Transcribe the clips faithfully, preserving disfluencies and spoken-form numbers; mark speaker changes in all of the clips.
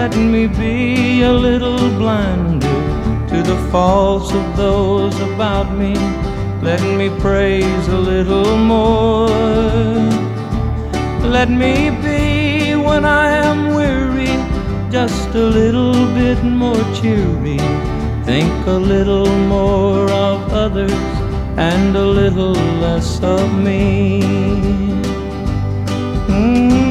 Speaker 1: let me be a little blinder to the faults of those about me. Let me praise a little more. Let me be, when I am weary, just a little bit more cheery. Think a little more of others and a little less of me. Mm.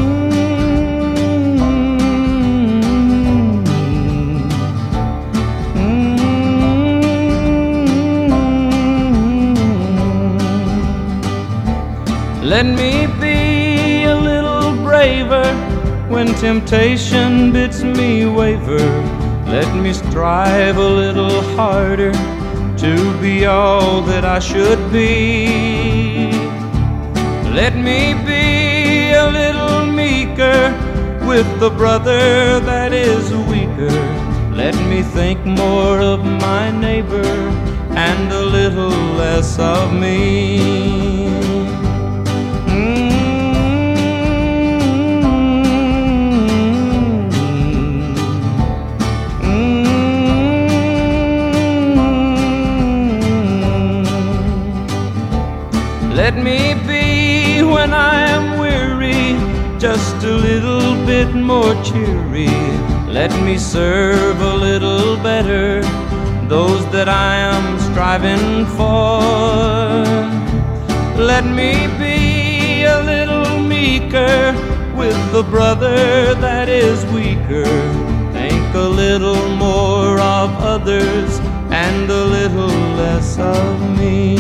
Speaker 1: Let me be a little braver when temptation bids me waver. Let me strive a little harder to be all that I should be. Let me be a little meeker with the brother that is weaker. Let me think more of my neighbor and a little less of me. Let me be, when I am weary, just a little bit more cheery. Let me serve a little better those that I am striving for. Let me be a little meeker with the brother that is weaker. Think a little more of others and a little less of me.